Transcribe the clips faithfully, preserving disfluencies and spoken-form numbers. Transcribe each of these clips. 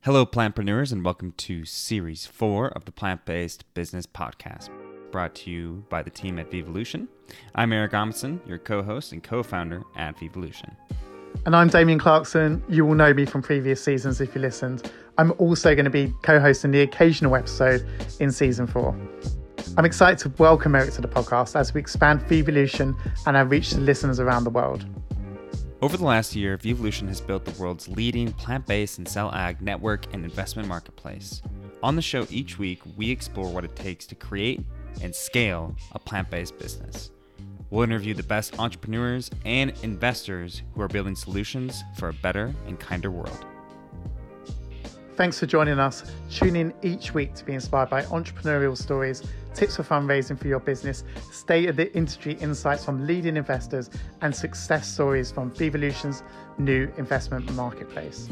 Hello, plantpreneurs, and welcome to Series four of the Plant-Based Business Podcast, brought to you by the team at Vevolution. I'm Eric Amundsen, your co-host and co-founder at Vevolution. And I'm Damien Clarkson. You will know me from previous seasons if you listened. I'm also going to be co-hosting the occasional episode in Season four. I'm excited to welcome Eric to the podcast as we expand Vevolution and our reach to listeners around the world. Over the last year, Vevolution has built the world's leading plant-based and cell ag network and investment marketplace. On the show each week, we explore what it takes to create and scale a plant-based business. We'll interview the best entrepreneurs and investors who are building solutions for a better and kinder world. Thanks for joining us. Tune in each week to be inspired by entrepreneurial stories, tips for fundraising for your business, state-of-the-industry insights from leading investors, and success stories from Vevolution's new investment marketplace.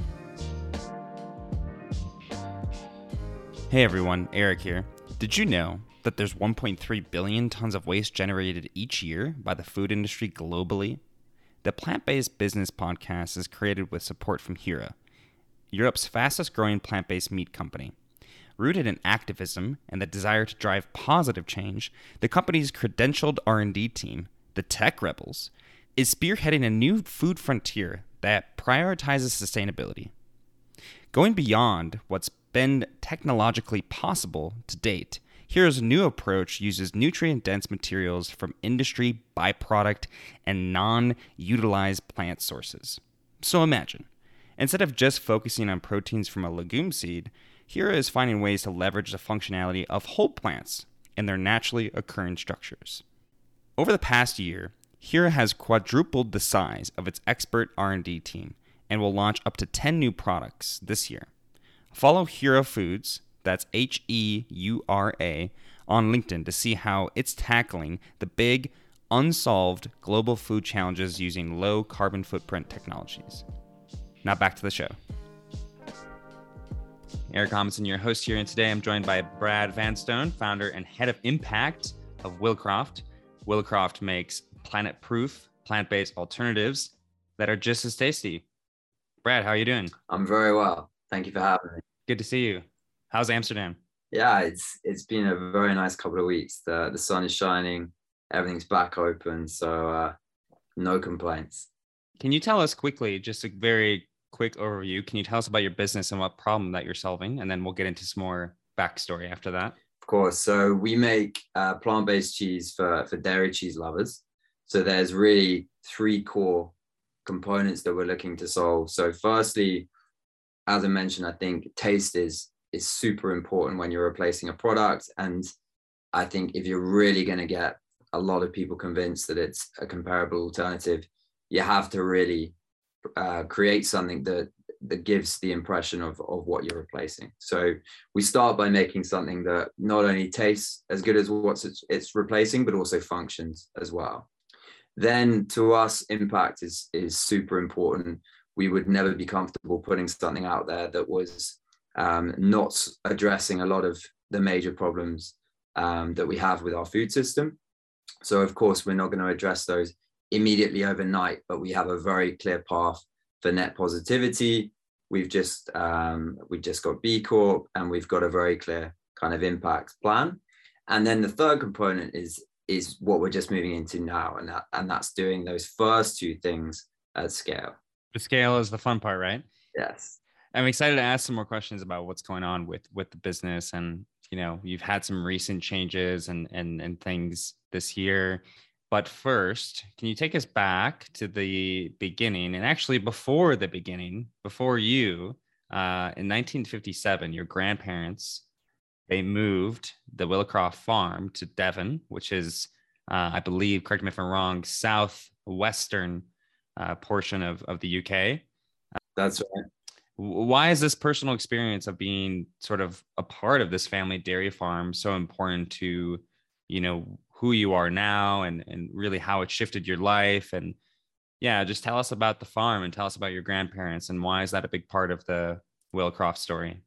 Hey everyone, Eric here. Did you know that there's one point three billion tons of waste generated each year by the food industry globally? The Plant-Based Business Podcast is created with support from Hira, Europe's fastest growing plant-based meat company. Rooted in activism and the desire to drive positive change, the company's credentialed R and D team, the Tech Rebels, is spearheading a new food frontier that prioritizes sustainability. Going beyond what's been technologically possible to date, Hira's new approach uses nutrient-dense materials from industry, byproduct, and non-utilized plant sources. So imagine, instead of just focusing on proteins from a legume seed, Hira is finding ways to leverage the functionality of whole plants and their naturally occurring structures. Over the past year, Hira has quadrupled the size of its expert R and D team and will launch up to ten new products this year. Follow Hira Foods, that's H E U R A, on LinkedIn to see how it's tackling the big, unsolved global food challenges using low carbon footprint technologies. Now back to the show. Eric Amundsen, your host here, and today I'm joined by Brad Vanstone, founder and head of impact of Willcroft. Willcroft makes planet-proof, plant-based alternatives that are just as tasty. Brad, how are you doing? I'm very well. Thank you for having me. Good to see you. How's Amsterdam? Yeah, it's it's been a very nice couple of weeks. The the sun is shining, everything's back open, so uh, no complaints. Can you tell us quickly, just a very quick overview, can you tell us about your business and what problem that you're solving? And then we'll get into some more backstory after that. Of course. So we make uh, plant-based cheese for, for dairy cheese lovers. So there's really three core components that we're looking to solve. So firstly, as I mentioned, I think taste is, is super important when you're replacing a product. And I think if you're really going to get a lot of people convinced that it's a comparable alternative, you have to really uh, create something that that gives the impression of, of what you're replacing. So we start by making something that not only tastes as good as what it's, it's replacing, but also functions as well. Then to us, impact is, is super important. We would never be comfortable putting something out there that was um, not addressing a lot of the major problems um, that we have with our food system. So of course, we're not going to address those immediately overnight, but we have a very clear path for net positivity. We've just um, we just got B Corp, and we've got a very clear kind of impact plan. And then the third component is is what we're just moving into now, and that and that's doing those first two things at scale. The scale is the fun part, right? Yes. I'm excited to ask some more questions about what's going on with with the business, and you know, you've had some recent changes and and and things this year. But first, can you take us back to the beginning, and actually before the beginning, before you, uh, in nineteen fifty-seven, your grandparents, they moved the Willcroft farm to Devon, which is, uh, I believe, correct me if I'm wrong, southwestern uh, portion of, of the U K. That's right. Why is this personal experience of being sort of a part of this family dairy farm so important to, you know, who you are now, and, and really how it shifted your life? And yeah, just tell us about the farm and tell us about your grandparents, and why is that a big part of the Willcroft story?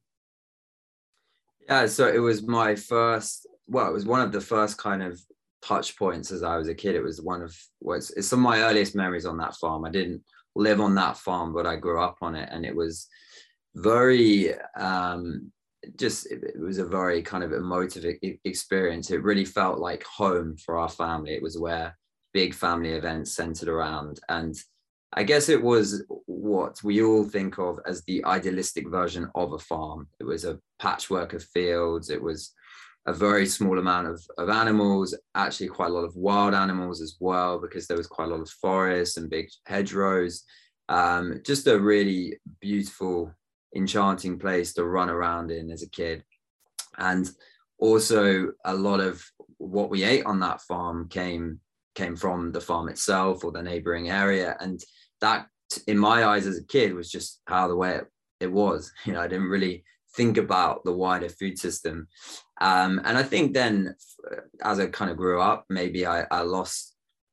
Yeah, so it was my first, well, it was one of the first kind of touch points as I was a kid. It was one of, well, it's, it's some of my earliest memories on that farm. I didn't live on that farm, but I grew up on it. And it was very um, just it, it was a very kind of emotive e- experience. It really felt like home for our family. It was where big family events centered around, and I guess it was what we all think of as the idealistic version of a farm. It was a patchwork of fields. It was a very small amount of, of animals, actually quite a lot of wild animals as well, because there was quite a lot of forests and big hedgerows. Um, just a really beautiful, enchanting place to run around in as a kid. And also a lot of what we ate on that farm came came from the farm itself or the neighboring area. And that, in my eyes as a kid, was just how the way it, it was. You know, I didn't really think about the wider food system. Um, and I think then as I kind of grew up, maybe I, I lost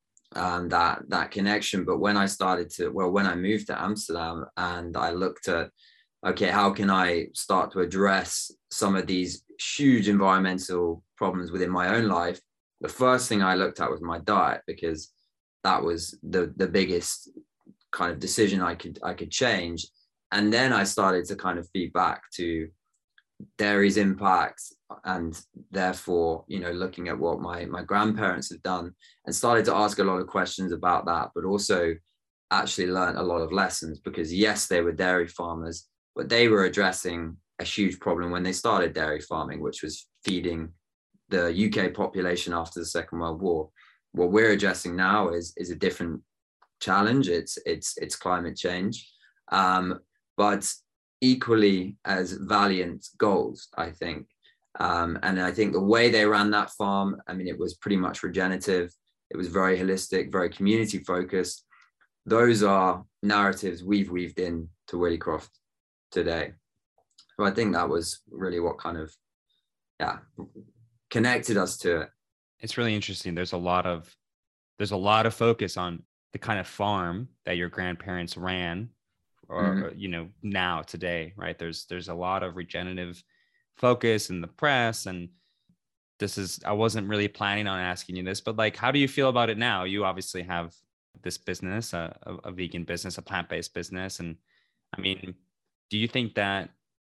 um, that, that connection. But when I started to, well, when I moved to Amsterdam and I looked at, okay, how can I start to address some of these huge environmental problems within my own life? The first thing I looked at was my diet, because that was the, the biggest kind of decision I could, I could change. And then I started to kind of feed back to dairy's impact, and therefore, you know, looking at what my, my grandparents had done, and started to ask a lot of questions about that, but also actually learned a lot of lessons, because yes, they were dairy farmers, but they were addressing a huge problem when they started dairy farming, which was feeding the U K population after the Second World War. What we're addressing now is, is a different challenge. It's, it's, it's climate change, um, but equally as valiant goals, I think. Um, and I think the way they ran that farm, I mean, it was pretty much regenerative. It was very holistic, very community focused. Those are narratives we've weaved in to Willicroft today. So I think that was really what kind of, yeah, connected us to it. It's really interesting. There's a lot of, there's a lot of focus on the kind of farm that your grandparents ran, or, mm-hmm. you know, now today, right? There's, there's a lot of regenerative focus in the press. And this is, I wasn't really planning on asking you this, but like, how do you feel about it now? You obviously have this business, a, a, a vegan business, a plant-based business. And I mean, do you think that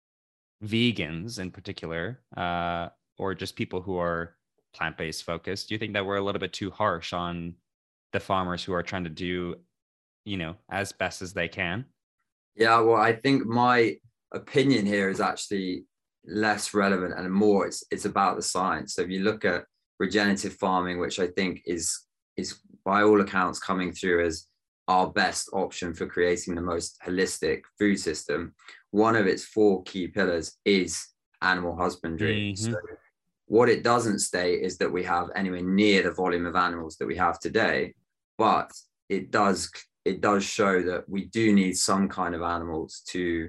vegans in particular, uh, or just people who are plant-based focused, do you think that we're a little bit too harsh on the farmers who are trying to do, you know, as best as they can? Yeah, well, I think my opinion here is actually less relevant and more it's it's about the science. So if you look at regenerative farming, which I think is is by all accounts coming through as our best option for creating the most holistic food system, one of its four key pillars is animal husbandry. Mm-hmm. So what it doesn't state is that we have anywhere near the volume of animals that we have today, but it does it does show that we do need some kind of animals to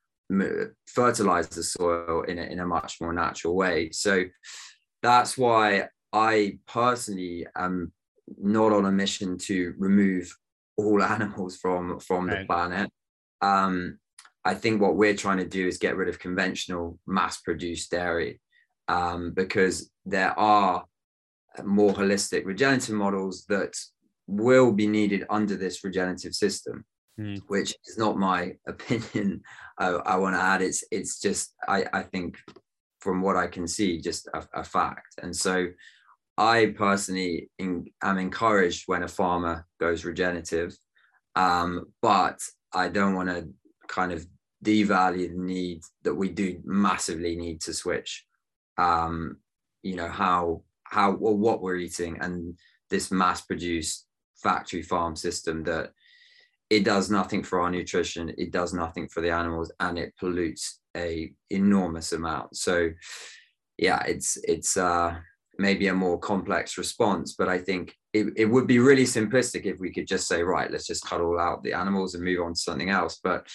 fertilize the soil in a, in a much more natural way. So that's why I personally am not on a mission to remove all animals from from right. the planet. Um, I think what we're trying to do is get rid of conventional mass-produced dairy, um, because there are more holistic regenerative models that will be needed under this regenerative system, mm. which is not my opinion. I, I want to add, it's it's just, I, I think from what I can see, just a, a fact. And so I personally in, am encouraged when a farmer goes regenerative, um, but I don't want to kind of devalue the need that we do massively need to switch, um, you know, how, how, well, what we're eating, and this mass produced factory farm system that it does nothing for our nutrition, it does nothing for the animals, and it pollutes a enormous amount. So yeah, it's, it's, uh, maybe a more complex response, but I think it, it would be really simplistic if we could just say, right, let's just cut all out the animals and move on to something else. But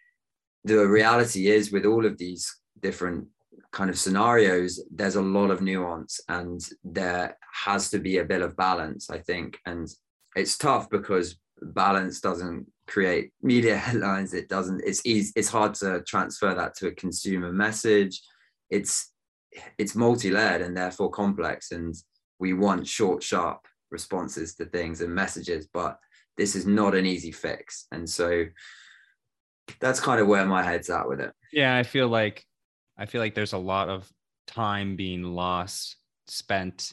the reality is, with all of these different kind of scenarios, there's a lot of nuance, and there has to be a bit of balance, I think. And it's tough because balance doesn't create media headlines. It doesn't, it's easy, it's hard to transfer that to a consumer message. It's, it's multi-layered and therefore complex, and we want short, sharp responses to things and messages, but this is not an easy fix. And so that's kind of where my head's at with it. Yeah, I feel like I feel like there's a lot of time being lost, spent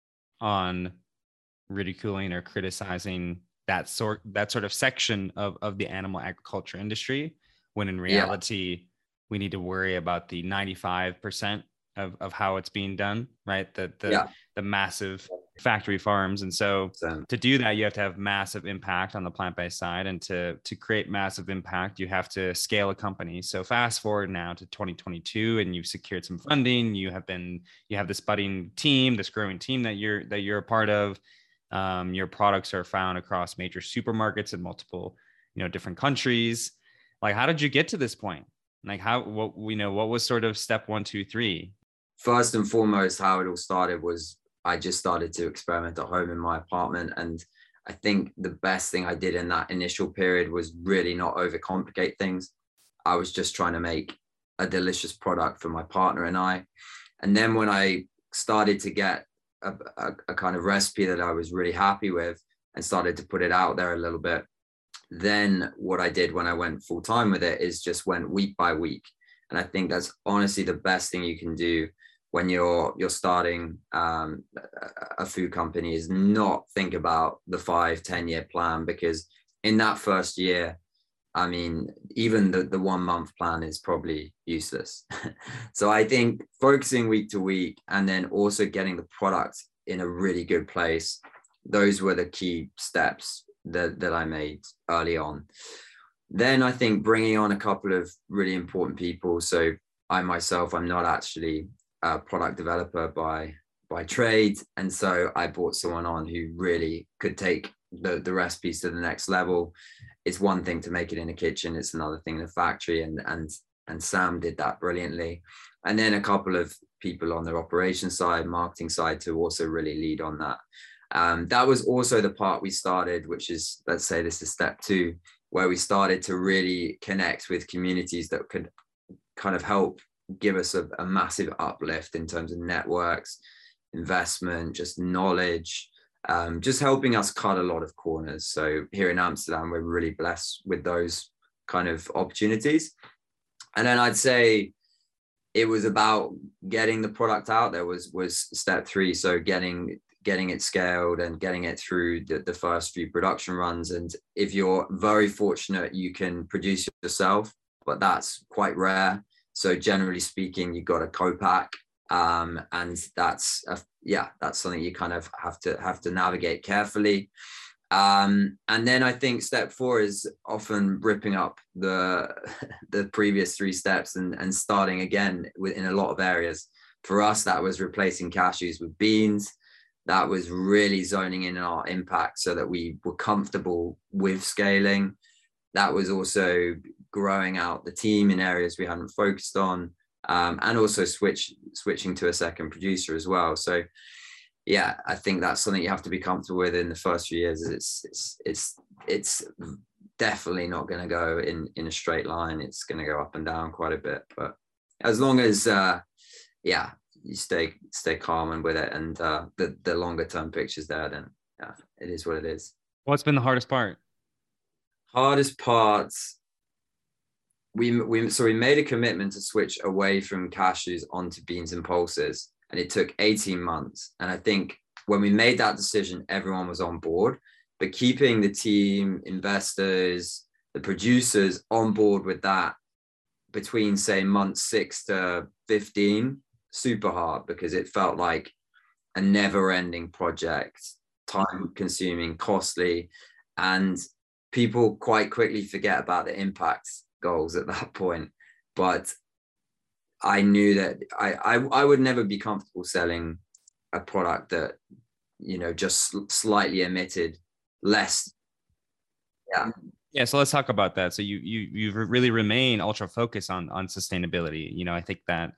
on ridiculing or criticizing that sort that sort of section of, of the animal agriculture industry, when in reality, yeah. we need to worry about the ninety-five percent of, of how it's being done, right? The the yeah. the massive factory farms. And so Same. to do that, you have to have massive impact on the plant-based side. And to to create massive impact, you have to scale a company. So fast forward now to twenty twenty-two, and you've secured some funding. You have been you have this budding team, this growing team that you're that you're a part of. Um, your products are found across major supermarkets in multiple, you know, different countries. Like, how did you get to this point? Like, how, what we know, what was sort of step one, two, three? First and foremost, how it all started was I just started to experiment at home in my apartment. And I think the best thing I did in that initial period was really not overcomplicate things. I was just trying to make a delicious product for my partner and I. And then when I started to get A, a, a kind of recipe that I was really happy with and started to put it out there a little bit, then what I did when I went full time with it is just went week by week. And I think that's honestly the best thing you can do when you're you're starting um, a food company, is not think about the five, ten year plan, because in that first year, I mean, even the, the one month plan is probably useless. So I think focusing week to week and then also getting the product in a really good place, those were the key steps that, that I made early on. Then I think bringing on a couple of really important people. So I myself, I'm not actually a product developer by, by trade. And so I brought someone on who really could take the, the recipes to the next level. It's one thing to make it in a kitchen, it's another thing in a factory, and and and Sam did that brilliantly. And then a couple of people on their operations side, marketing side, to also really lead on that. Um, that was also the part we started, which is, let's say this is step two, where we started to really connect with communities that could kind of help give us a, a massive uplift in terms of networks, investment, just knowledge. Um, just helping us cut a lot of corners. So here in Amsterdam, we're really blessed with those kind of opportunities. And then I'd say it was about getting the product out there was was step three. So getting getting it scaled and getting it through the, the first few production runs. And if you're very fortunate, you can produce yourself, but that's quite rare. So generally speaking, you've got a co-pack. Um, and that's, a, yeah, that's something you kind of have to have to navigate carefully. Um, and then I think step four is often ripping up the, the previous three steps and, and starting again in a lot of areas. For us, that was replacing cashews with beans. That was really zoning in on our impact so that we were comfortable with scaling. That was also growing out the team in areas we hadn't focused on. Um, and also switch switching to a second producer as well. So yeah, I think that's something you have to be comfortable with in the first few years. It's it's it's it's definitely not going to go in in a straight line. It's going to go up and down quite a bit. But as long as uh, yeah, you stay stay calm and with it, and uh, the the longer term picture's there, then yeah, it is what it is. What's been the hardest part? Hardest parts. We, we so we made a commitment to switch away from cashews onto beans and pulses, and it took eighteen months. And I think when we made that decision, everyone was on board, but keeping the team, investors, the producers on board with that between, say, month six to fifteen, super hard, because it felt like a never-ending project, time consuming, costly, and people quite quickly forget about the impact goals at that point. But I knew that I, I I would never be comfortable selling a product that, you know, just slightly emitted less. Yeah. Yeah. So let's talk about that. So you you you really remain ultra focused on on sustainability. You know, I think that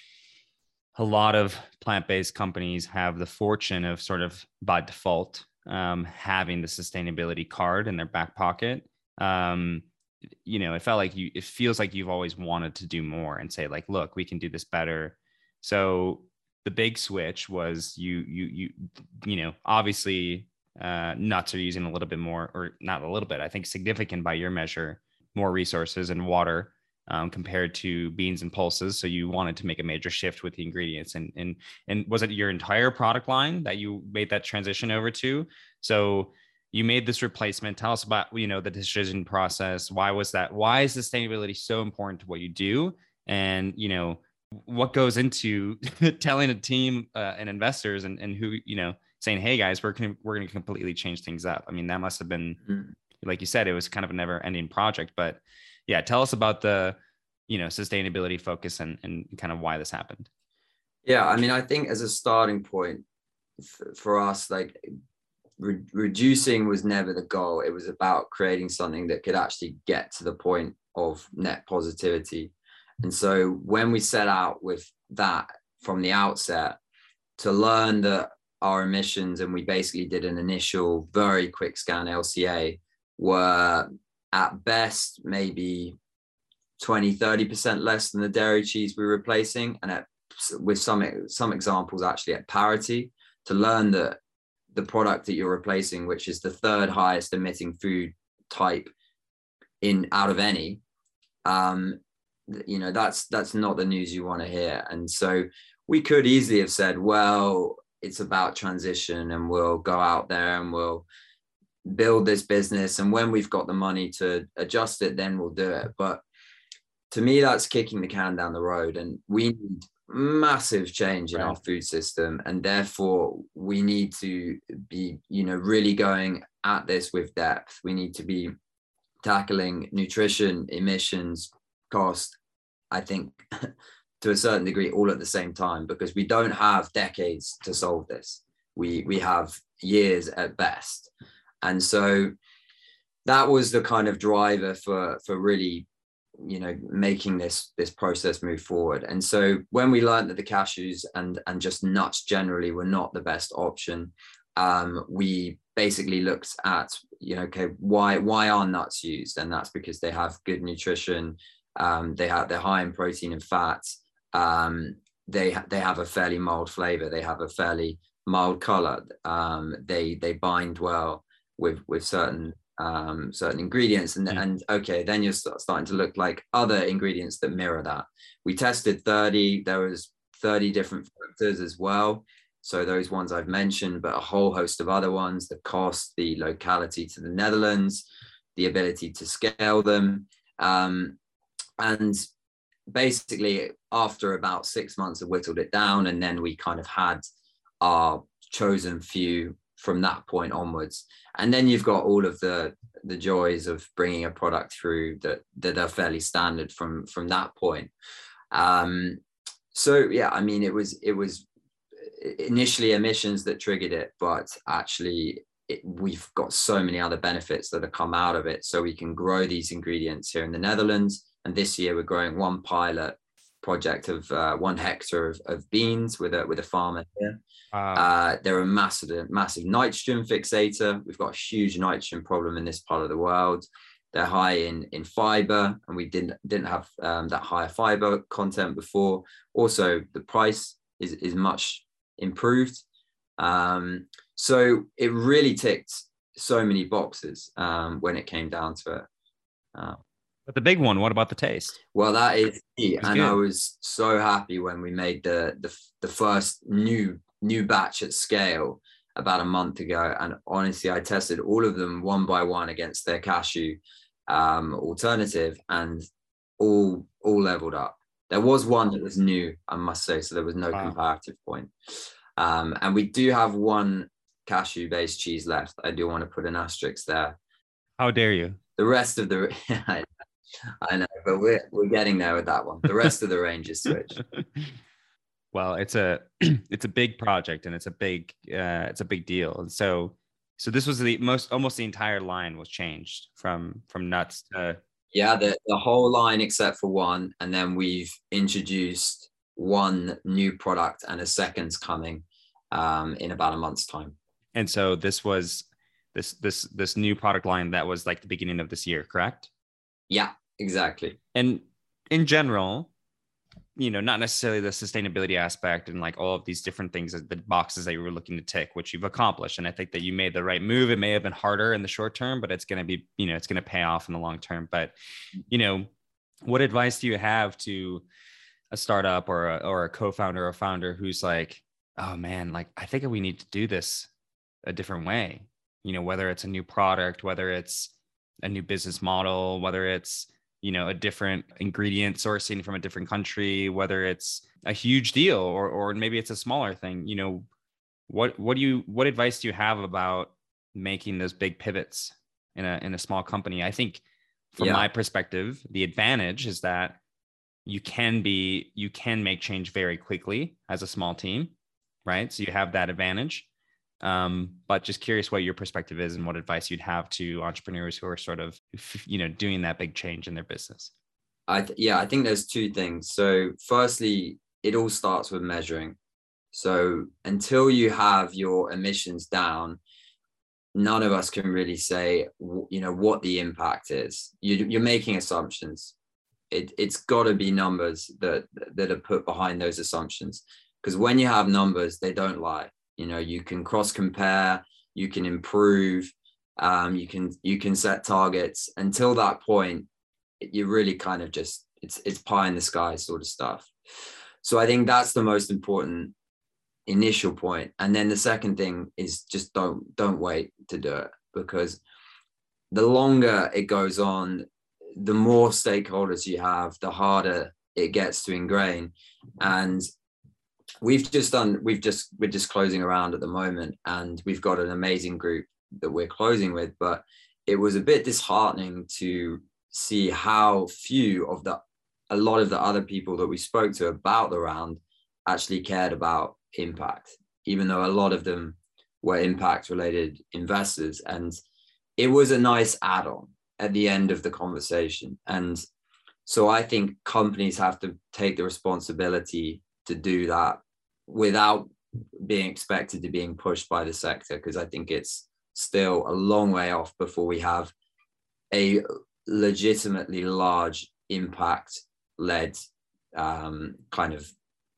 a lot of plant-based companies have the fortune of sort of by default um, having the sustainability card in their back pocket. Um, you know, it felt like you, it feels like you've always wanted to do more and say like, look, we can do this better. So the big switch was you, you, you, you know, obviously uh, nuts are using a little bit more, or not a little bit, I think significant by your measure, more resources and water um, compared to beans and pulses. So you wanted to make a major shift with the ingredients. And and and was it your entire product line that you made that transition over to? So you made this replacement. Tell us about, you know, the decision process. Why was that? Why is sustainability so important to what you do? And, you know, what goes into telling a team uh, and investors and, and who, you know, saying, hey guys, we're going to, we're going to completely change things up. I mean, that must've been, mm-hmm. like you said, it was kind of a never ending project, but yeah, tell us about the, you know, sustainability focus and, and kind of why this happened. Yeah. I mean, I think as a starting point f- for us, like, Re- reducing was never the goal. It was about creating something that could actually get to the point of net positivity. And so when we set out with that from the outset, to learn that our emissions, and we basically did an initial very quick scan L C A, were at best maybe twenty, thirty percent less than the dairy cheese we were replacing, and at, with some some examples actually at parity. To learn that the product that you're replacing, which is the third highest emitting food type in out of any, um, you know, that's that's not the news you want to hear. And so we could easily have said, well, it's about transition and we'll go out there and we'll build this business. And when we've got the money to adjust it, then we'll do it. But to me, that's kicking the can down the road. And we need massive change in right. our food system, and therefore we need to be, you know, really going at this with depth. We need to be tackling nutrition, emissions, cost, I think to a certain degree all at the same time, because we don't have decades to solve this. We we have years at best. And so that was the kind of driver for for really, you know, making this this process move forward. And so when we learned that the cashews and and just nuts generally were not the best option, um, we basically looked at, you know, okay, why why are nuts used? And that's because they have good nutrition, um, they have they're high in protein and fat, um, they they have a fairly mild flavor, they have a fairly mild color, um, they they bind well with with certain um certain ingredients, and, and okay, then you're start, starting to look like other ingredients that mirror that. We tested thirty, there was thirty different factors as well, so those ones I've mentioned, but a whole host of other ones: the cost, the locality to the Netherlands, the ability to scale them, um and basically after about six months I whittled it down, and then we kind of had our chosen few from that point onwards. And then you've got all of the the joys of bringing a product through that that are fairly standard from from that point. Um, so yeah, I mean, it was it was initially emissions that triggered it, but actually it, we've got so many other benefits that have come out of it. So we can grow these ingredients here in the Netherlands, and this year we're growing one pilot project of uh, one hectare of, of beans with a with a farmer here. Wow. Uh, they're a massive, massive nitrogen fixator. We've got a huge nitrogen problem in this part of the world. They're high in in fiber, and we didn't didn't have um, that higher fiber content before. Also, the price is is much improved. Um, so it really ticked so many boxes um, when it came down to it. Uh, But the big one, what about the taste? Well, that is key. And good. I was so happy when we made the, the the first new new batch at scale about a month ago. And honestly, I tested all of them one by one against their cashew um, alternative, and all all leveled up. There was one that was new, I must say, so there was no wow. comparative point. Um, and we do have one cashew-based cheese left. I do want to put an asterisk there. How dare you? The rest of the... I know, but we're we're getting there with that one. The rest of the range is switched. Well, it's a it's a big project, and it's a big uh, it's a big deal. And so so this was the most almost the entire line was changed from from nuts to yeah the the whole line except for one, and then we've introduced one new product, and a second's coming um, in about a month's time. And so this was this this this new product line that was like the beginning of this year, correct? Yeah, exactly. And in general, you know, not necessarily the sustainability aspect and like all of these different things, the boxes that you were looking to tick, which you've accomplished. And I think that you made the right move. It may have been harder in the short term, but it's going to be, you know, it's going to pay off in the long term. But, you know, what advice do you have to a startup or a, or a co-founder or founder who's like, oh man, like, I think we need to do this a different way, you know, whether it's a new product, whether it's a new business model, whether it's, you know, a different ingredient sourcing from a different country, whether it's a huge deal or or maybe it's a smaller thing, you know, what what do you what advice do you have about making those big pivots in a in a small company? I think from Yeah. my perspective, the advantage is that you can be you can make change very quickly as a small team, right? So you have that advantage. Um, but just curious what your perspective is and what advice you'd have to entrepreneurs who are sort of, you know, doing that big change in their business. I th- yeah, I think there's two things. So firstly, it all starts with measuring. So until you have your emissions down, none of us can really say, you know, what the impact is. You, you're making assumptions. It, it's got to be numbers that that are put behind those assumptions. Because when you have numbers, they don't lie. You know, you can cross compare, you can improve, um, you can you can set targets. Until that point, you really kind of just it's it's pie in the sky sort of stuff. So I think that's the most important initial point. And then the second thing is just don't don't wait to do it, because the longer it goes on, the more stakeholders you have, the harder it gets to ingrain. And we've just done, we've just, we're just closing around at the moment, and we've got an amazing group that we're closing with, but it was a bit disheartening to see how few of the, a lot of the other people that we spoke to about the round actually cared about impact, even though a lot of them were impact related investors. And it was a nice add-on at the end of the conversation. And so I think companies have to take the responsibility to do that without being expected to being pushed by the sector, because I think it's still a long way off before we have a legitimately large impact led um, kind of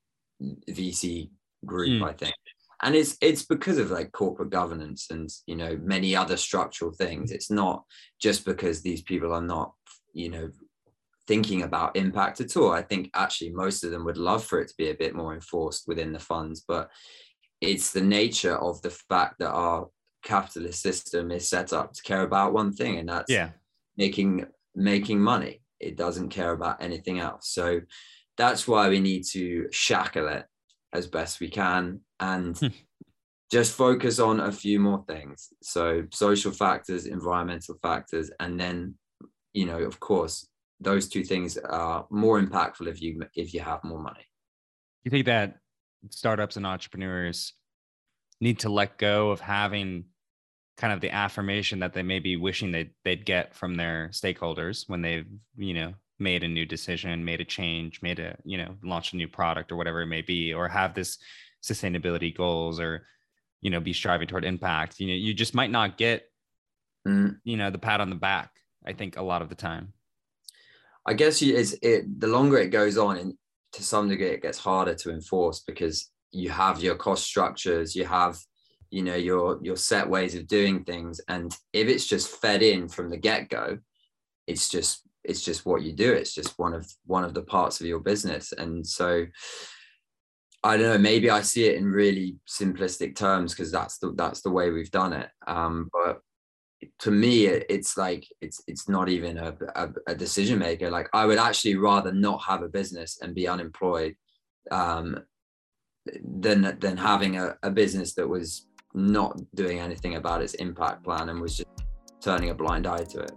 V C group, mm. I think. And it's it's because of like corporate governance and, you know, many other structural things. It's not just because these people are not, you know, thinking about impact at all. I think actually most of them would love for it to be a bit more enforced within the funds, but it's the nature of the fact that our capitalist system is set up to care about one thing, and that's yeah. making making money. It doesn't care about anything else. So that's why we need to shackle it as best we can and just focus on a few more things. So social factors, environmental factors, and then, you know, of course, those two things are more impactful if you if you have more money. You think that startups and entrepreneurs need to let go of having kind of the affirmation that they may be wishing they'd, they'd get from their stakeholders when they've, you know, made a new decision, made a change, made a, you know, launched a new product or whatever it may be, or have this sustainability goals, or, you know, be striving toward impact. You know, you just might not get, mm. you know, the pat on the back, I think, a lot of the time. I guess you, it's, it, the longer it goes on, and to some degree, it gets harder to enforce, because you have your cost structures, you have, you know, your your set ways of doing things, and if it's just fed in from the get-go, it's just it's just what you do. It's just one of one of the parts of your business. And so I don't know, maybe I see it in really simplistic terms because that's the that's the way we've done it. Um, but to me, it, it's like it's it's not even a, a, a decision maker. Like, I would actually rather not have a business and be unemployed um, than than having a, a business that was not doing anything about its impact plan and was just turning a blind eye to it.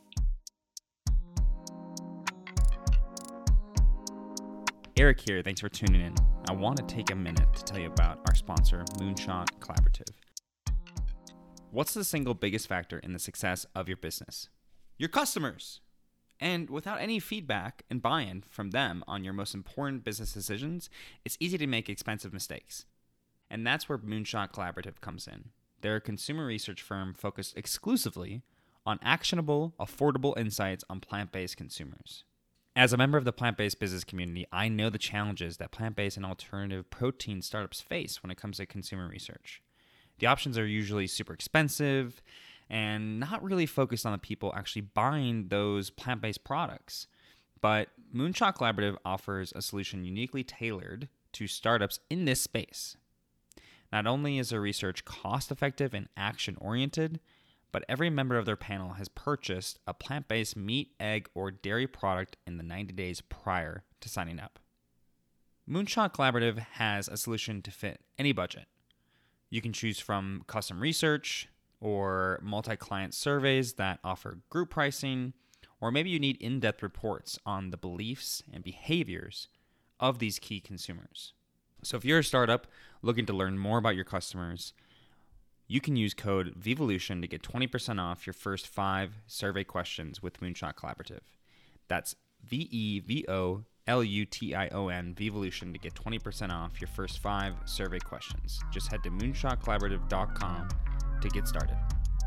Eric here. Thanks for tuning in. I want to take a minute to tell you about our sponsor, Moonshot Collaborative. What's the single biggest factor in the success of your business? Your customers. And without any feedback and buy-in from them on your most important business decisions, it's easy to make expensive mistakes. And that's where Moonshot Collaborative comes in. They're a consumer research firm focused exclusively on actionable, affordable insights on plant-based consumers. As a member of the plant-based business community, I know the challenges that plant-based and alternative protein startups face when it comes to consumer research. The options are usually super expensive and not really focused on the people actually buying those plant-based products. But Moonshot Collaborative offers a solution uniquely tailored to startups in this space. Not only is their research cost-effective and action-oriented, but every member of their panel has purchased a plant-based meat, egg, or dairy product in the ninety days prior to signing up. Moonshot Collaborative has a solution to fit any budget. You can choose from custom research or multi-client surveys that offer group pricing, or maybe you need in-depth reports on the beliefs and behaviors of these key consumers. So if you're a startup looking to learn more about your customers, you can use code VEVOLUTION to get twenty percent off your first five survey questions with Moonshot Collaborative. That's V E V O L U T I O N, VEVOLUTION, to get twenty percent off your first five survey questions. Just head to moonshot collaborative dot com to get started.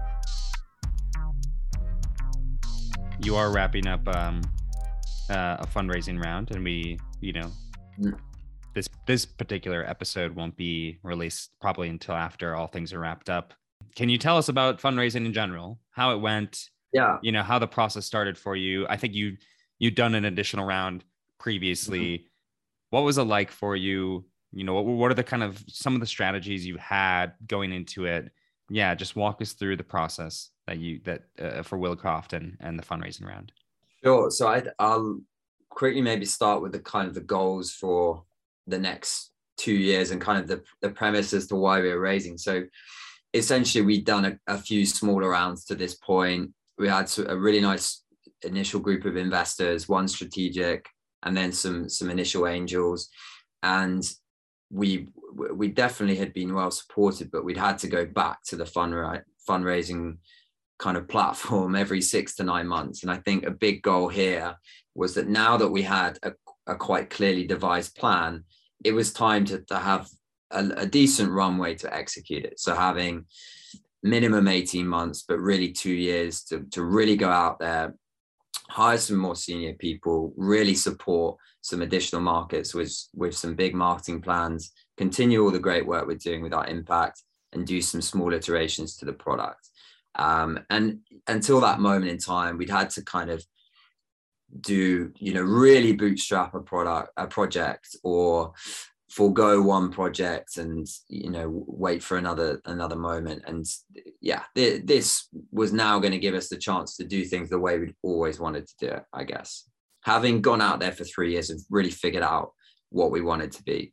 You are wrapping up um, uh, a fundraising round, and we, you know, mm. This this particular episode won't be released probably until after all things are wrapped up. Can you tell us about fundraising in general, how it went? Yeah. You know, how the process started for you. I think you you'd done an additional round previously. Mm-hmm. What was it like for you? You know, what, what are the kind of some of the strategies you had going into it? Yeah, just walk us through the process that you that uh, for Willcroft and and the fundraising round. Sure. So I I'll quickly maybe start with the kind of the goals for the next two years and kind of the, the premise as to why we were raising. So essentially we'd done a, a few smaller rounds to this point. We had a really nice initial group of investors, one strategic, and then some, some initial angels. And we, we definitely had been well supported, but we'd had to go back to the fund, fundraising kind of platform every six to nine months. And I think a big goal here was that now that we had a, a quite clearly devised plan, it was time to, to have a, a decent runway to execute it. So having minimum eighteen months, but really two years to, to really go out there, hire some more senior people, really support some additional markets with, with some big marketing plans, continue all the great work we're doing with our impact, and do some small iterations to the product. Um, and until that moment in time, we'd had to kind of do, you know, really bootstrap a product, a project, or forego one project and, you know, wait for another, another moment. And yeah, th- this was now going to give us the chance to do things the way we'd always wanted to do it, I guess. Having gone out there for three years and really figured out what we wanted to be.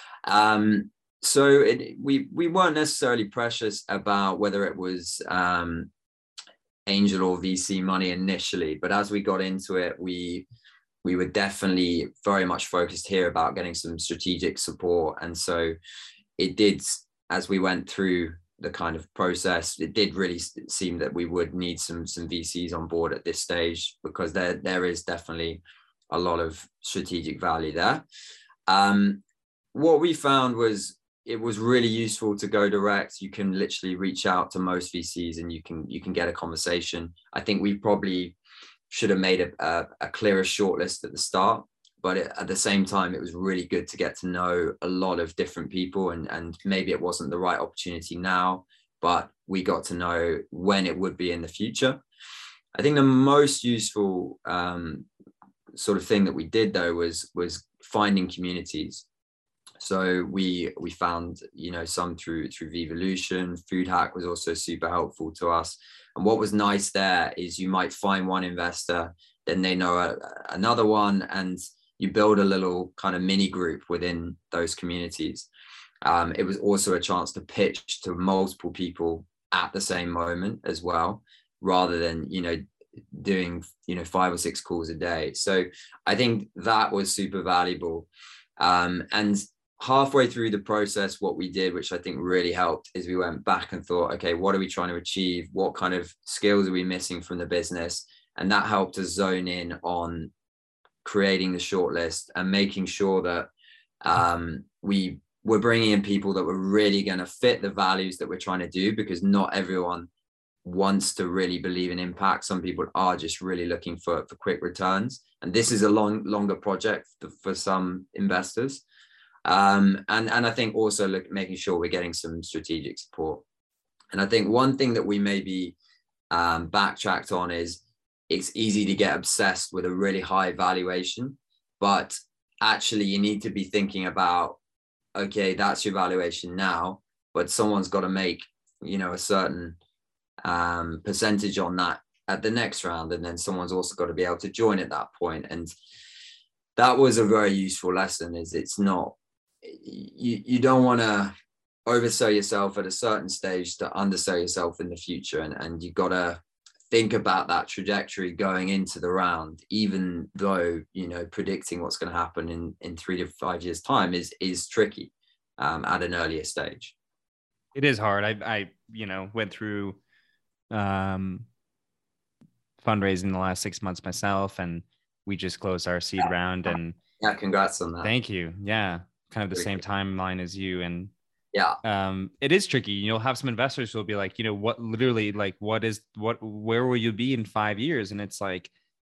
Um, so it, we, we weren't necessarily precious about whether it was, um, angel or V C money initially, but as we got into it, we we were definitely very much focused here about getting some strategic support. And so it did, as we went through the kind of process, it did really seem that we would need some some V Cs on board at this stage, because there there is definitely a lot of strategic value there. Um, what we found was it was really useful to go direct. You can literally reach out to most V Cs and you can you can get a conversation. I think we probably should have made a, a, a clearer shortlist at the start, but it, at the same time, it was really good to get to know a lot of different people, and, and maybe it wasn't the right opportunity now, but we got to know when it would be in the future. I think the most useful um, sort of thing that we did though was was finding communities. So we we found, you know, some through through Vevolution. Food Hack was also super helpful to us. And what was nice there is you might find one investor, then they know a, another one, and you build a little kind of mini group within those communities. Um, it was also a chance to pitch to multiple people at the same moment as well, rather than, you know, doing, you know, five or six calls a day. So I think that was super valuable. Um, and halfway through the process, what we did, which I think really helped, is we went back and thought, okay, what are we trying to achieve? What kind of skills are we missing from the business? And that helped us zone in on creating the shortlist and making sure that um, we were bringing in people that were really going to fit the values that we're trying to do, because not everyone wants to really believe in impact. Some people are just really looking for, for quick returns. And this is a long, longer project for, for some investors. Um, and, and I think also look, making sure we're getting some strategic support. And I think one thing that we maybe um, backtracked on is it's easy to get obsessed with a really high valuation, but actually you need to be thinking about, okay, that's your valuation now, but someone's got to make, you know, a certain um, percentage on that at the next round. And then someone's also got to be able to join at that point. And that was a very useful lesson, is it's not, you, you don't want to oversell yourself at a certain stage to undersell yourself in the future. And, and you got to think about that trajectory going into the round, even though, you know, predicting what's going to happen in, in three to five years time is, is tricky um, at an earlier stage. It is hard. I, I, you know, went through um, fundraising the last six months myself, and we just closed our seed yeah. round. And yeah, congrats on that. Thank you. Yeah. Kind of the same timeline as you. And yeah, um, it is tricky. You'll have some investors who will be like, you know, what literally like, what is, what, where will you be in five years? And it's like,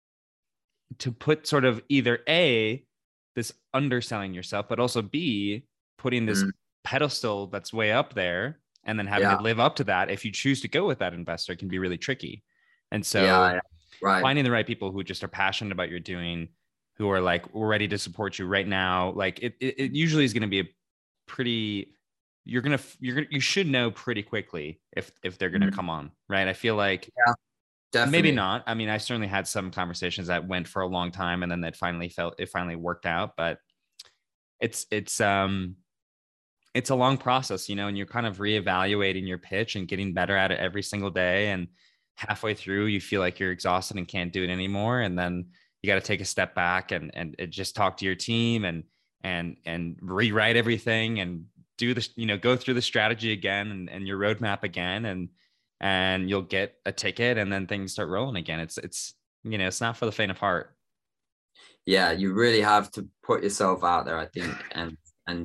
to put sort of either A, this underselling yourself, but also B, putting this mm. pedestal that's way up there, and then having yeah. to live up to that. If you choose to go with that investor, can be really tricky. And so yeah, yeah. Right. finding the right people who just are passionate about your doing, who are like, we're ready to support you right now. Like it, it, it usually is going to be a pretty, you're going to, you're going to, you should know pretty quickly if, if they're going to mm-hmm. come on. Right. I feel like yeah, definitely. Maybe not. I mean, I certainly had some conversations that went for a long time, and then that finally felt, it finally worked out, but it's, it's, um, it's a long process, you know, and you're kind of reevaluating your pitch and getting better at it every single day. And halfway through, you feel like you're exhausted and can't do it anymore. And then you got to take a step back and, and just talk to your team and, and, and rewrite everything and do this, you know, go through the strategy again and, and your roadmap again. And, and you'll get a ticket, and then things start rolling again. It's, it's, you know, it's not for the faint of heart. Yeah. You really have to put yourself out there, I think. And, and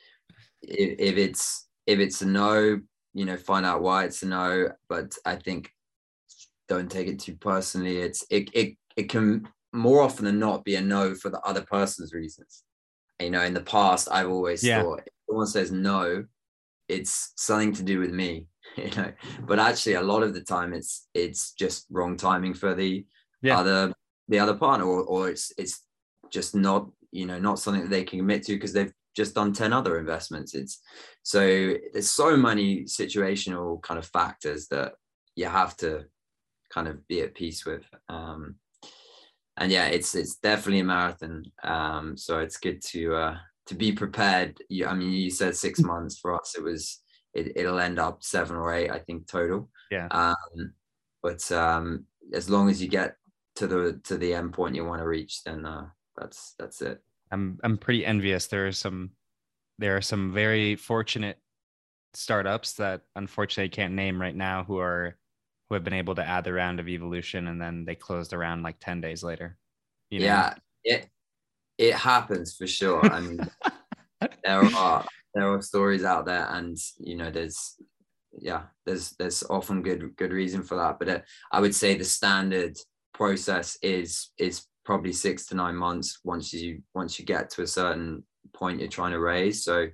if, if it's, if it's a no, you know, find out why it's a no, but I think don't take it too personally. It's, it, it, it can more often than not be a no for the other person's reasons. You know, in the past, I've always yeah. thought if someone says no, it's something to do with me, you know, but actually a lot of the time it's, it's just wrong timing for the yeah. other, the other partner, or, or it's, it's just not, you know, not something that they can commit to because they've just done ten other investments. It's so there's so many situational kind of factors that you have to kind of be at peace with. Um, and yeah, it's, it's definitely a marathon. Um, so it's good to, uh, to be prepared. You, I mean, you said six months. For us, it was, it, it'll end up seven or eight, I think, total. Yeah. Um, but um, as long as you get to the, to the end point you want to reach, then uh, that's, that's it. I'm, I'm pretty envious. There are some, there are some very fortunate startups that unfortunately I can't name right now who are, who have been able to add the round of evolution, and then they closed the round like ten days later. You know? Yeah, it it happens for sure. I mean, there are there are stories out there, and you know, there's yeah, there's there's often good good reason for that. But uh, I would say the standard process is is probably six to nine months once you once you get to a certain point you're trying to raise. So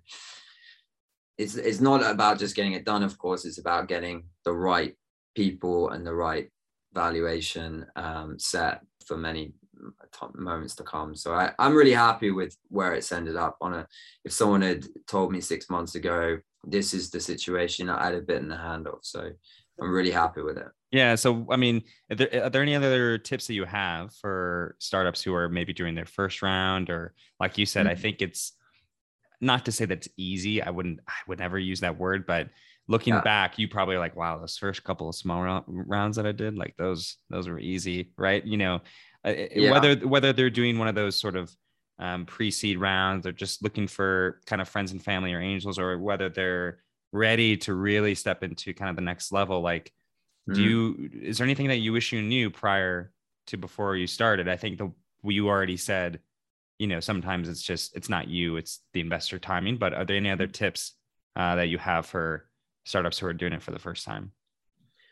it's it's not about just getting it done. Of course, it's about getting the right people and the right valuation um, set for many t- moments to come. So I, I'm really happy with where it's ended up. On a, if someone had told me six months ago, this is the situation, I'd have bitten the hand off. So I'm really happy with it. Yeah. So, I mean, are there, are there any other tips that you have for startups who are maybe doing their first round, or like you said, mm-hmm. I think it's not to say that's easy. I wouldn't, I would never use that word, but looking yeah. back, you probably are like, wow, those first couple of small round, rounds that I did, like those, those were easy, right? You know, yeah. whether, whether they're doing one of those sort of um, pre-seed rounds, or just looking for kind of friends and family or angels, or whether they're ready to really step into kind of the next level. Like, mm-hmm. do you, is there anything that you wish you knew prior to before you started? I think the, you already said, you know, sometimes it's just, it's not you, it's the investor timing, but are there any other tips uh, that you have for startups who are doing it for the first time?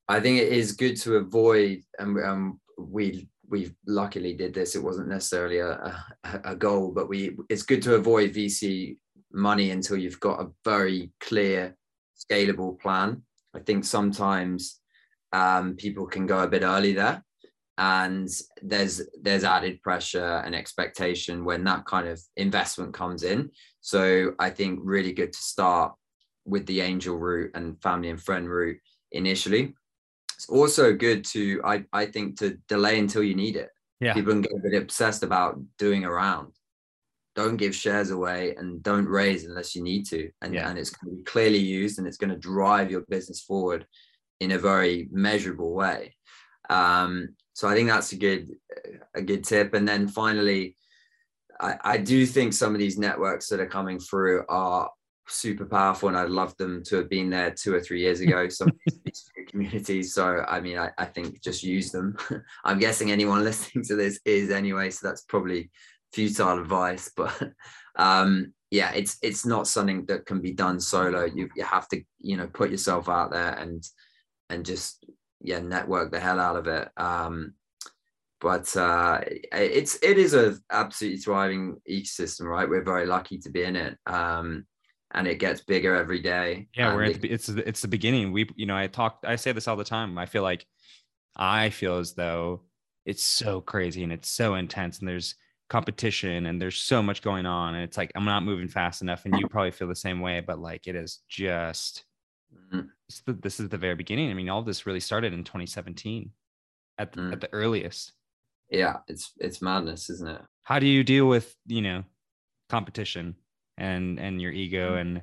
I think it is good to avoid, and um, we we luckily did this. It wasn't necessarily a, a, a goal, but we it's good to avoid V C money until you've got a very clear, scalable plan. I think sometimes um, people can go a bit early there, and there's there's added pressure and expectation when that kind of investment comes in. So I think really good to start with the angel route and family and friend route initially. It's also good to, I, I think, to delay until you need it. Yeah. People can get a bit obsessed about doing a round. Don't give shares away and don't raise unless you need to. And, yeah. and it's going to be clearly used, and it's going to drive your business forward in a very measurable way. Um, so I think that's a good, a good tip. And then finally, I, I do think some of these networks that are coming through are super powerful, and I'd love them to have been there two or three years ago, some of these communities. So I mean, I, I think just use them. I'm guessing anyone listening to this is anyway, so that's probably futile advice, but um yeah, it's it's not something that can be done solo. You you have to, you know, put yourself out there and and just yeah network the hell out of it. Um but uh it's it is a absolutely thriving ecosystem, right? We're very lucky to be in it. Um and it gets bigger every day. Yeah, we're at the, it's it's the beginning. We, you know, I talk, I say this all the time. I feel like, I feel as though it's so crazy and it's so intense, and there's competition and there's so much going on, and it's like I'm not moving fast enough. And you probably feel the same way, but like it is just, mm-hmm. it's the, this is the very beginning. I mean, all this really started in twenty seventeen at the, mm. at the earliest. Yeah, it's it's madness, isn't it? How do you deal with, you know, competition and and your ego and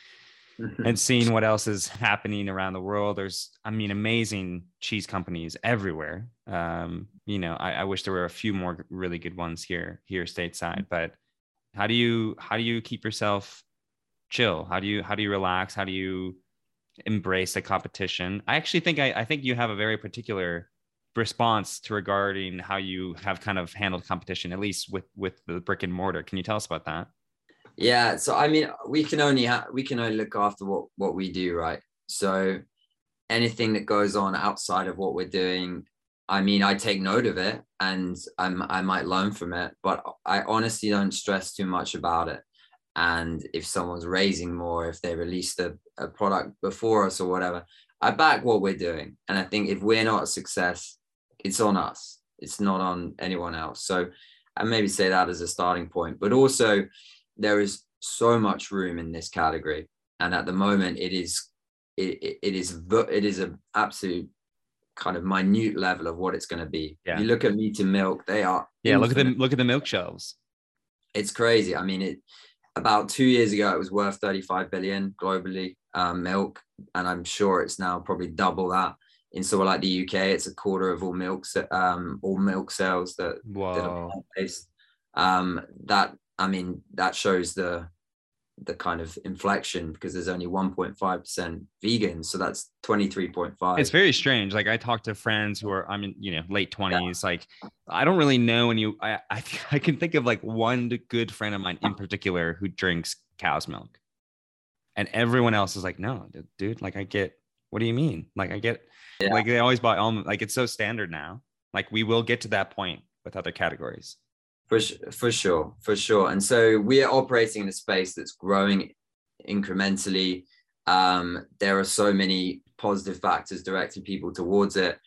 and seeing what else is happening around the world? There's, I mean, amazing cheese companies everywhere. Um, you know, I, I wish there were a few more really good ones here here stateside. But how do you how do you keep yourself chill? How do you how do you relax? How do you embrace the competition? I actually think I, I think you have a very particular response to regarding how you have kind of handled competition, at least with with the brick and mortar. Can you tell us about that? Yeah, so I mean, we can only ha- we can only look after what what we do, right? So anything that goes on outside of what we're doing, I mean, I take note of it and I'm I might learn from it, but I honestly don't stress too much about it. And if someone's raising more, if they released a, a product before us or whatever, I back what we're doing. And I think if we're not a success, it's on us. It's not on anyone else. So I maybe say that as a starting point, but also there is so much room in this category, and at the moment it is it, it, it is it is an absolute kind of minute level of what it's going to be. Yeah. You look at meat and milk, they are yeah infinite. look at them look at the milk shelves. It's crazy. I mean, it about two years ago it was worth thirty-five billion globally, um, milk, and I'm sure it's now probably double that. In somewhere like the U K, it's a quarter of all milk um all milk sales that, that are plant-based. Um that I mean, that shows the the kind of inflection, because there's only one point five percent vegan. So that's twenty-three point five. It's very strange. Like I talk to friends who are, I mean, you know, late twenties. Yeah. Like I don't really know any, I, I, I can think of like one good friend of mine in particular who drinks cow's milk. And everyone else is like, no, dude, like I get, what do you mean? Like I get, yeah. like they always buy almond, like it's so standard now. Like we will get to that point with other categories. For, for sure, for sure. And so we are operating in a space that's growing incrementally. Um, there are so many positive factors directing people towards it.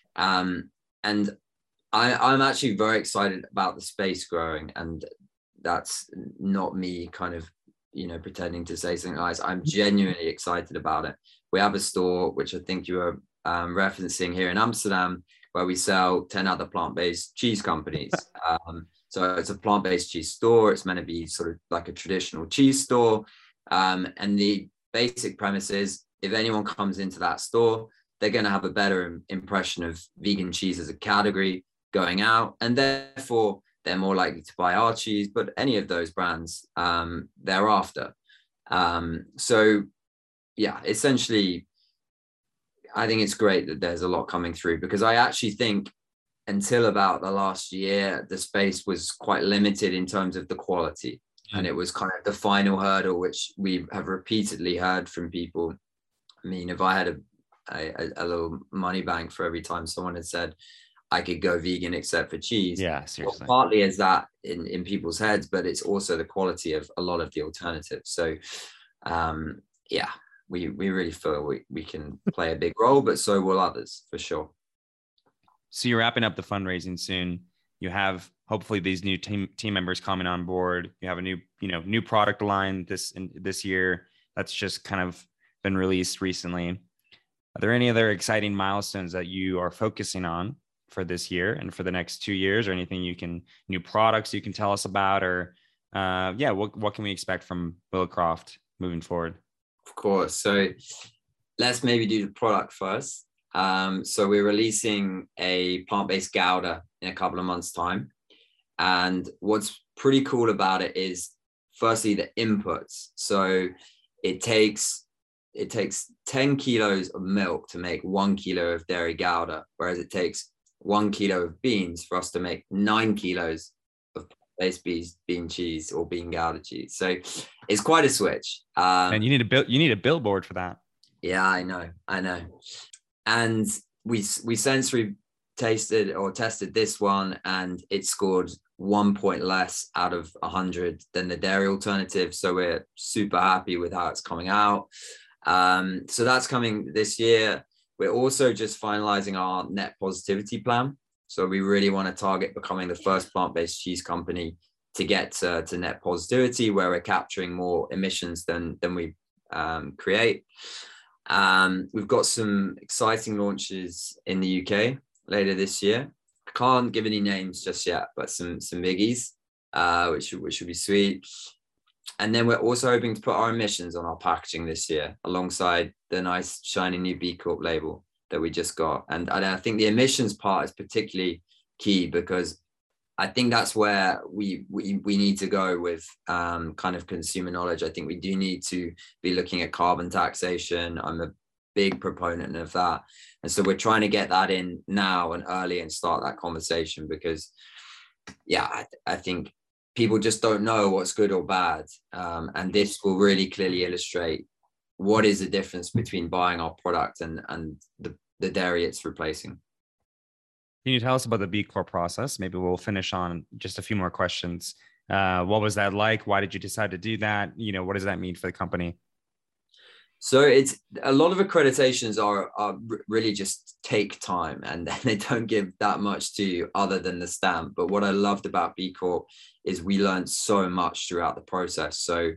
Um, and I, I'm actually very excited about the space growing. And that's not me kind of, you know, pretending to say something nice. I'm genuinely excited about it. We have a store, which I think you are um, referencing here in Amsterdam, where we sell ten other plant-based cheese companies. Um, So it's a plant-based cheese store. It's meant to be sort of like a traditional cheese store. Um, and the basic premise is if anyone comes into that store, they're going to have a better impression of vegan cheese as a category going out. And therefore, they're more likely to buy our cheese, but any of those brands um, thereafter. Um, so, yeah, essentially, I think it's great that there's a lot coming through, because I actually think until about the last year, the space was quite limited in terms of the quality. Mm. And it was kind of the final hurdle, which we have repeatedly heard from people. I mean, if I had a a, a little money bank for every time someone had said I could go vegan except for cheese. Yeah, seriously. Well, partly is that in, in people's heads, but it's also the quality of a lot of the alternatives. So um, yeah, we, we really feel we, we can play a big role, but so will others for sure. So you're wrapping up the fundraising soon. You have hopefully these new team team members coming on board. You have a new, you know, new product line this in, this year that's just kind of been released recently. Are there any other exciting milestones that you are focusing on for this year and for the next two years, or anything you can, new products you can tell us about, or uh, yeah, what, what can we expect from Willowcroft moving forward? Of course. So let's maybe do the product first. Um, so we're releasing a plant-based Gouda in a couple of months' time. And what's pretty cool about it is firstly the inputs. So it takes it takes ten kilos of milk to make one kilo of dairy Gouda, whereas it takes one kilo of beans for us to make nine kilos of plant-based bean cheese or bean Gouda cheese. So it's quite a switch. Um, and you need a bill, you need a billboard for that. Yeah, I know, I know. And we we sensory tasted or tested this one, and it scored one point less out of one hundred than the dairy alternative. So we're super happy with how it's coming out. Um, so that's coming this year. We're also just finalizing our net positivity plan. So we really want to target becoming the first plant-based cheese company to get to, to net positivity, where we're capturing more emissions than, than we um, create. Um, we've got some exciting launches in the U K later this year. I can't give any names just yet, but some some biggies, uh, which, which would be sweet. And then we're also hoping to put our emissions on our packaging this year, alongside the nice shiny new B Corp label that we just got. And, and I think the emissions part is particularly key, because I think that's where we we, we need to go with um, kind of consumer knowledge. I think we do need to be looking at carbon taxation. I'm a big proponent of that. And so we're trying to get that in now and early and start that conversation, because, yeah, I, I think people just don't know what's good or bad. Um, and this will really clearly illustrate what is the difference between buying our product and, and the, the dairy it's replacing. Can you tell us about the B Corp process? Maybe we'll finish on just a few more questions. Uh, what was that like? Why did you decide to do that? You know, what does that mean for the company? So it's a lot of accreditations are, are really just take time, and they don't give that much to you other than the stamp. But what I loved about B Corp is we learned so much throughout the process. So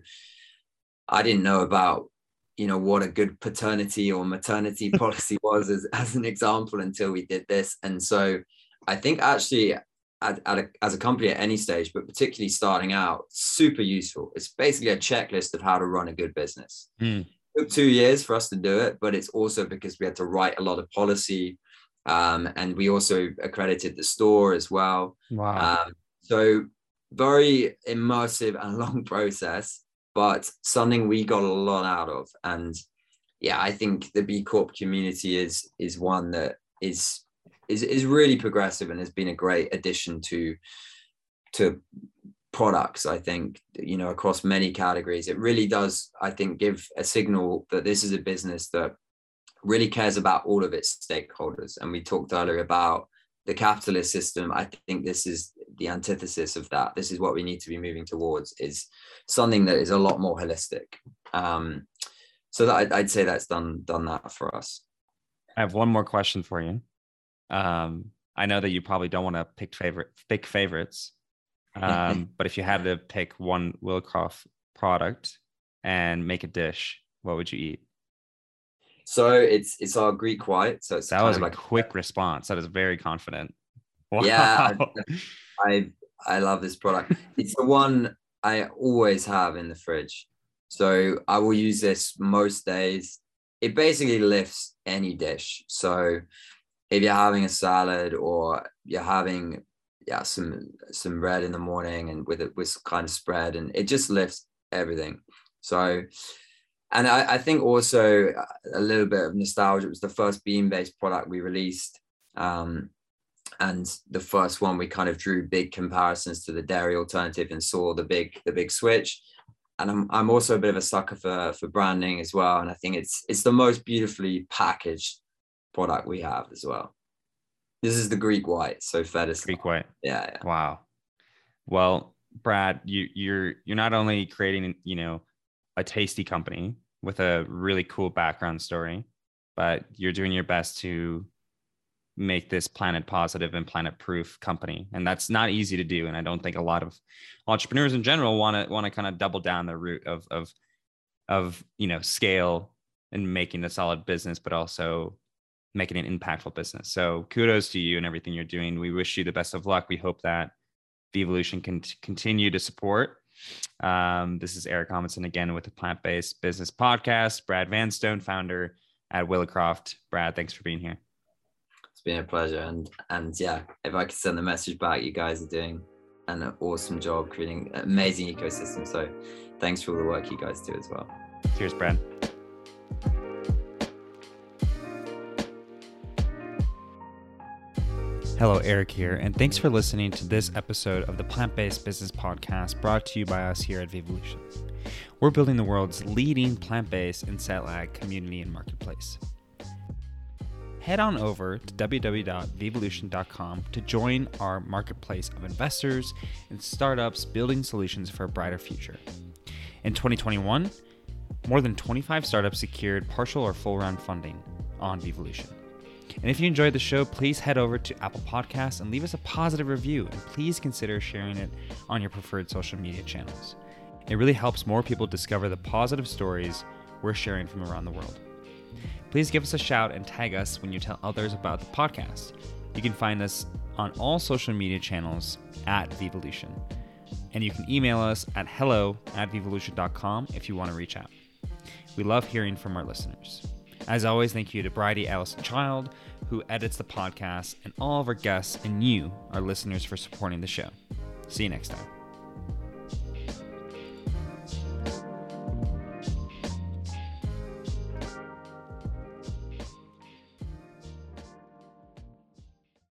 I didn't know about, you know, what a good paternity or maternity policy was as, as an example until we did this. And so I think actually at, at a, as a company at any stage, but particularly starting out, super useful. It's basically a checklist of how to run a good business. Mm. It took two years for us to do it, but it's also because we had to write a lot of policy. Um, and we also accredited the store as well. Wow. Um, so very immersive and long process, but something we got a lot out of. And yeah, I think the B Corp community is is one that is is is really progressive and has been a great addition to to products. I think, you know, across many categories, it really does, I think, give a signal that this is a business that really cares about all of its stakeholders. And we talked earlier about the capitalist system. I think this is the antithesis of that. This is what we need to be moving towards, is something that is a lot more holistic. Um, so that I'd, I'd say that's done done that for us. I have one more question for you. Um, I know that you probably don't want to pick favorite pick favorites, um, but if you had to pick one Willowcroft product and make a dish, what would you eat? So it's it's our Greek white. So it's that was a like quick response. That is very confident. Wow. Yeah, I, I I love this product. It's the one I always have in the fridge. So I will use this most days. It basically lifts any dish. So if you're having a salad or you're having yeah some some bread in the morning and with it with some kind of spread, and it just lifts everything. So, and I, I think also a little bit of nostalgia. It was the first bean-based product we released. Um, and the first one we kind of drew big comparisons to the dairy alternative and saw the big the big switch. and I'm I'm also a bit of a sucker for for branding as well. And I think it's it's the most beautifully packaged product we have as well. This is the Greek white, so Fedis. Greek white. Yeah, yeah. Wow. Well, Brad, you you're you're not only creating, you know, a tasty company with a really cool background story, but you're doing your best to make this planet positive and planet proof company. And that's not easy to do. And I don't think a lot of entrepreneurs in general want to want to kind of double down the route of of of you know scale and making a solid business, but also making an impactful business. So kudos to you and everything you're doing. We wish you the best of luck. We hope that Vevolution can t- continue to support. Um, this is Eric Amundsen again with the Plant-Based Business Podcast. Brad Vanstone, founder at Willowcroft. Brad, thanks for being here. It's been a pleasure. And and yeah, if I could send the message back, you guys are doing an awesome job creating an amazing ecosystem. So thanks for all the work you guys do as well. Cheers, Brad. Hello, Eric here, and thanks for listening to this episode of the Plant-Based Business Podcast brought to you by us here at Vevolution. We're building the world's leading plant-based and cell ag community and marketplace. Head on over to w w w dot vevolution dot com to join our marketplace of investors and startups building solutions for a brighter future. In twenty twenty-one, more than twenty-five startups secured partial or full round funding on Vevolution. And if you enjoyed the show, please head over to Apple Podcasts and leave us a positive review, and please consider sharing it on your preferred social media channels. It really helps more people discover the positive stories we're sharing from around the world. Please give us a shout and tag us when you tell others about the podcast. You can find us on all social media channels at Vevolution. And you can email us at hello at vevolution dot com if you want to reach out. We love hearing from our listeners. As always, thank you to Bridie Allison Child, who edits the podcast, and all of our guests and you, our listeners, for supporting the show. See you next time.